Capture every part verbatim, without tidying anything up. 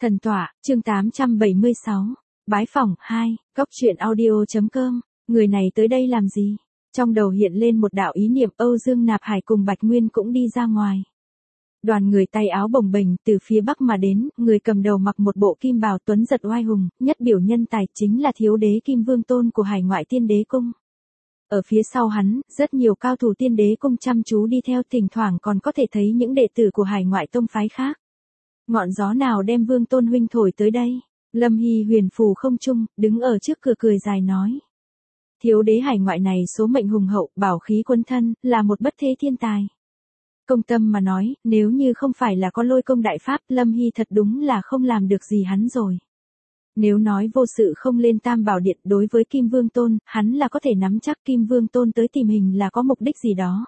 Thần tọa, chương tám trăm bảy mươi sáu. Bái phỏng, hai, góc truyện audio.com. Người này tới đây làm gì? Trong đầu hiện lên một đạo ý niệm, Âu Dương Nạp Hải cùng Bạch Nguyên cũng đi ra ngoài. Đoàn người tay áo bồng bềnh từ phía bắc mà đến, người cầm đầu mặc một bộ kim bào tuấn giật oai hùng, nhất biểu nhân tài chính là thiếu đế Kim Vương Tôn của Hải Ngoại Tiên Đế Cung. Ở phía sau hắn, rất nhiều cao thủ Tiên Đế Cung chăm chú đi theo, thỉnh thoảng còn có thể thấy những đệ tử của Hải Ngoại tông phái khác. Ngọn gió nào đem Vương Tôn huynh thổi tới đây? Lâm Hy huyền phù không trung, đứng ở trước cửa cười dài nói. Thiếu đế Hải Ngoại này số mệnh hùng hậu, bảo khí quân thân, là một bất thế thiên tài. Công tâm mà nói, nếu như không phải là có Lôi Công đại pháp, Lâm Hy thật đúng là không làm được gì hắn rồi. Nếu nói vô sự không lên Tam Bảo Điện, đối với Kim Vương Tôn, hắn là có thể nắm chắc Kim Vương Tôn tới tìm hình là có mục đích gì đó.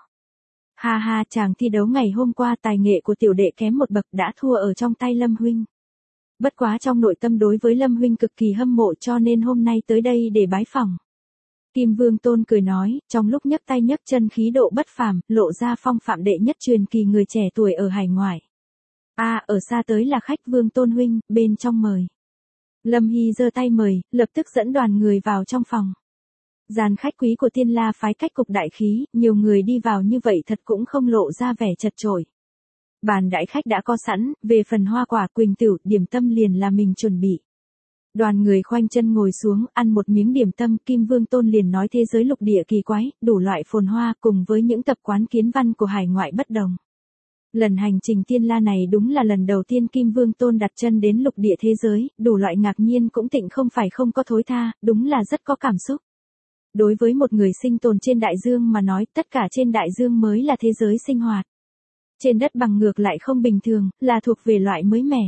Ha ha, chàng thi đấu ngày hôm qua tài nghệ của tiểu đệ kém một bậc, đã thua ở trong tay Lâm huynh. Bất quá trong nội tâm đối với Lâm huynh cực kỳ hâm mộ, cho nên hôm nay tới đây để bái phỏng. Kim Vương Tôn cười nói, trong lúc nhấc tay nhấc chân khí độ bất phàm, lộ ra phong phạm đệ nhất truyền kỳ người trẻ tuổi ở Hải Ngoại. A, à, ở xa tới là khách Vương Tôn huynh, bên trong mời. Lâm Hy giơ tay mời, lập tức dẫn đoàn người vào trong phòng. Gian khách quý của Tiên La phái cách cục đại khí, nhiều người đi vào như vậy thật cũng không lộ ra vẻ chật chội. Bàn đãi khách đã có sẵn, về phần hoa quả quỳnh tửu, điểm tâm liền là mình chuẩn bị. Đoàn người khoanh chân ngồi xuống, ăn một miếng điểm tâm, Kim Vương Tôn liền nói thế giới lục địa kỳ quái, đủ loại phồn hoa cùng với những tập quán kiến văn của Hải Ngoại bất đồng. Lần hành trình Tiên La này đúng là lần đầu tiên Kim Vương Tôn đặt chân đến lục địa thế giới, đủ loại ngạc nhiên cũng tịnh không phải không có thối tha, đúng là rất có cảm xúc. Đối với một người sinh tồn trên đại dương mà nói, tất cả trên đại dương mới là thế giới sinh hoạt. Trên đất bằng ngược lại không bình thường, là thuộc về loại mới mẻ.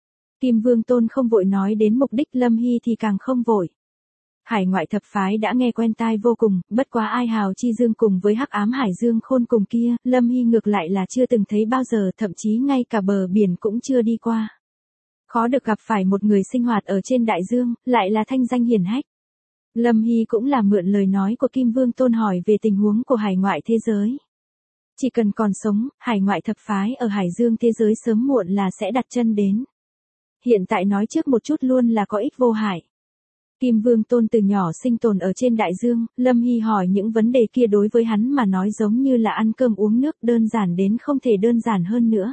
Kim Vương Tôn không vội nói đến mục đích, Lâm Hy thì càng không vội. Hải Ngoại thập phái đã nghe quen tai vô cùng, bất quá Ai Hào Chi Dương cùng với Hắc Ám Hải Dương Khôn cùng kia, Lâm Hy ngược lại là chưa từng thấy bao giờ, thậm chí ngay cả bờ biển cũng chưa đi qua. Khó được gặp phải một người sinh hoạt ở trên đại dương, lại là thanh danh hiển hách. Lâm Hy cũng là mượn lời nói của Kim Vương Tôn hỏi về tình huống của Hải Ngoại thế giới. Chỉ cần còn sống, Hải Ngoại thập phái ở Hải Dương thế giới sớm muộn là sẽ đặt chân đến. Hiện tại nói trước một chút luôn là có ích vô hại. Kim Vương Tôn từ nhỏ sinh tồn ở trên đại dương, Lâm Hy hỏi những vấn đề kia đối với hắn mà nói giống như là ăn cơm uống nước, đơn giản đến không thể đơn giản hơn nữa.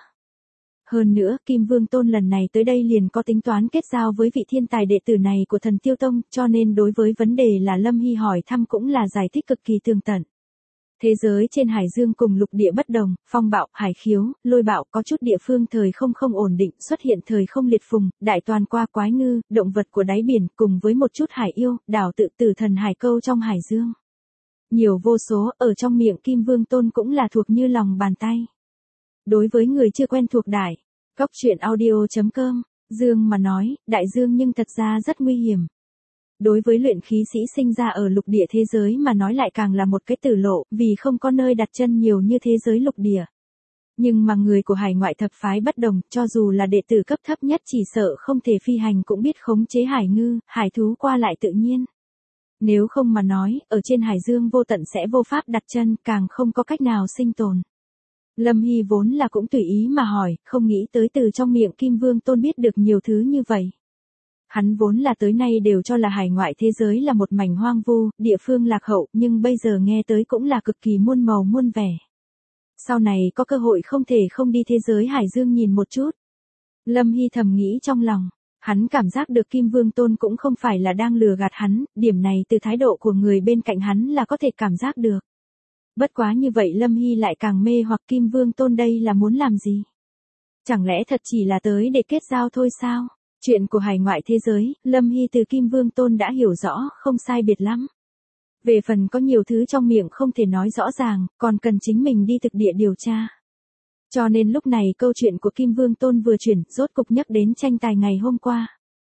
Hơn nữa, Kim Vương Tôn lần này tới đây liền có tính toán kết giao với vị thiên tài đệ tử này của Thần Tiêu Tông, cho nên đối với vấn đề là Lâm Hy hỏi thăm cũng là giải thích cực kỳ tường tận. Thế giới trên Hải Dương cùng lục địa bất đồng, phong bạo, hải khiếu, lôi bạo, có chút địa phương thời không không ổn định, xuất hiện thời không liệt phùng, đại toàn qua quái ngư, động vật của đáy biển, cùng với một chút hải yêu, đảo tự tử thần hải câu trong Hải Dương. Nhiều vô số, ở trong miệng Kim Vương Tôn cũng là thuộc như lòng bàn tay. Đối với người chưa quen thuộc đại, góc truyện audio.com, Dương mà nói, đại dương nhưng thật ra rất nguy hiểm. Đối với luyện khí sĩ sinh ra ở lục địa thế giới mà nói lại càng là một cái tử lộ, vì không có nơi đặt chân nhiều như thế giới lục địa. Nhưng mà người của Hải Ngoại thập phái bất đồng, cho dù là đệ tử cấp thấp nhất chỉ sợ không thể phi hành cũng biết khống chế hải ngư, hải thú qua lại tự nhiên. Nếu không mà nói, ở trên Hải Dương vô tận sẽ vô pháp đặt chân, càng không có cách nào sinh tồn. Lâm Hy vốn là cũng tùy ý mà hỏi, không nghĩ tới từ trong miệng Kim Vương Tôn biết được nhiều thứ như vậy. Hắn vốn là tới nay đều cho là Hải Ngoại thế giới là một mảnh hoang vu, địa phương lạc hậu, nhưng bây giờ nghe tới cũng là cực kỳ muôn màu muôn vẻ. Sau này có cơ hội không thể không đi thế giới Hải Dương nhìn một chút. Lâm Hy thầm nghĩ trong lòng, hắn cảm giác được Kim Vương Tôn cũng không phải là đang lừa gạt hắn, điểm này từ thái độ của người bên cạnh hắn là có thể cảm giác được. Bất quá như vậy Lâm Hy lại càng mê hoặc Kim Vương Tôn đây là muốn làm gì? Chẳng lẽ thật chỉ là tới để kết giao thôi sao? Chuyện của Hải Ngoại thế giới, Lâm Hy từ Kim Vương Tôn đã hiểu rõ, không sai biệt lắm. Về phần có nhiều thứ trong miệng không thể nói rõ ràng, còn cần chính mình đi thực địa điều tra. Cho nên lúc này câu chuyện của Kim Vương Tôn vừa chuyển, rốt cục nhắc đến tranh tài ngày hôm qua.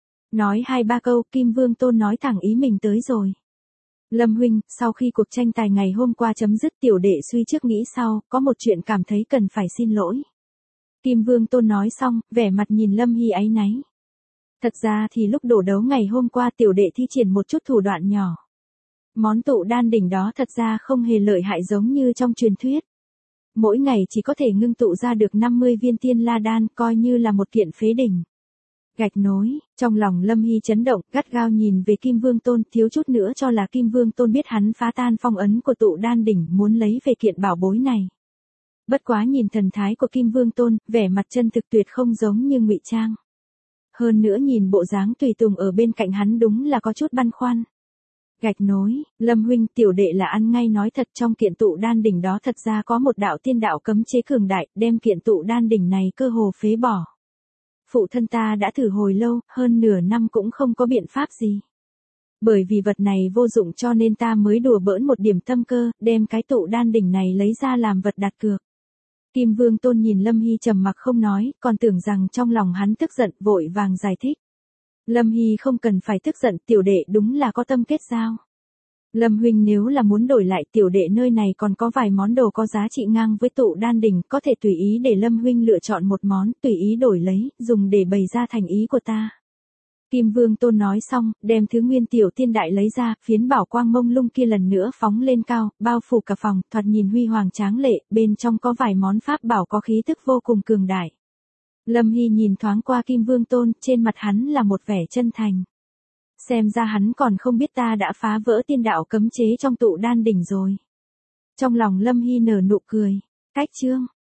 Nói hai ba câu, Kim Vương Tôn nói thẳng ý mình tới rồi. Lâm huynh, sau khi cuộc tranh tài ngày hôm qua chấm dứt, tiểu đệ suy trước nghĩ sau, có một chuyện cảm thấy cần phải xin lỗi. Kim Vương Tôn nói xong, vẻ mặt nhìn Lâm Hy áy náy. Thật ra thì lúc đổ đấu ngày hôm qua tiểu đệ thi triển một chút thủ đoạn nhỏ. Món tụ đan đỉnh đó thật ra không hề lợi hại giống như trong truyền thuyết. Mỗi ngày chỉ có thể ngưng tụ ra được năm mươi viên tiên la đan, coi như là một kiện phế đỉnh. Gạch nối, trong lòng Lâm Hy chấn động, gắt gao nhìn về Kim Vương Tôn, thiếu chút nữa cho là Kim Vương Tôn biết hắn phá tan phong ấn của tụ đan đỉnh, muốn lấy về kiện bảo bối này. Bất quá nhìn thần thái của Kim Vương Tôn, vẻ mặt chân thực tuyệt không giống như ngụy trang. Hơn nữa nhìn bộ dáng tùy tùng ở bên cạnh hắn đúng là có chút băn khoăn. Gạch nối, Lâm huynh, tiểu đệ là ăn ngay nói thật, trong kiện tụ đan đỉnh đó thật ra có một đạo tiên đạo cấm chế cường đại, đem kiện tụ đan đỉnh này cơ hồ phế bỏ. Phụ thân ta đã thử hồi lâu, hơn nửa năm cũng không có biện pháp gì. Bởi vì vật này vô dụng cho nên ta mới đùa bỡn một điểm tâm cơ, đem cái tụ đan đỉnh này lấy ra làm vật đặt cược. Kim Vương Tôn nhìn Lâm Hy trầm mặc không nói, còn tưởng rằng trong lòng hắn tức giận, vội vàng giải thích. Lâm Hy không cần phải tức giận, tiểu đệ đúng là có tâm kết giao. Lâm huynh nếu là muốn đổi lại, tiểu đệ nơi này còn có vài món đồ có giá trị ngang với tụ đan đỉnh, có thể tùy ý để Lâm huynh lựa chọn một món, tùy ý đổi lấy, dùng để bày ra thành ý của ta. Kim Vương Tôn nói xong, đem thứ nguyên tiểu tiên đại lấy ra, phiến bảo quang mông lung kia lần nữa phóng lên cao, bao phủ cả phòng, thoạt nhìn huy hoàng tráng lệ, bên trong có vài món pháp bảo có khí tức vô cùng cường đại. Lâm Hy nhìn thoáng qua Kim Vương Tôn, trên mặt hắn là một vẻ chân thành. Xem ra hắn còn không biết ta đã phá vỡ tiên đạo cấm chế trong tụ đan đỉnh rồi. Trong lòng Lâm Hy nở nụ cười. Cách chương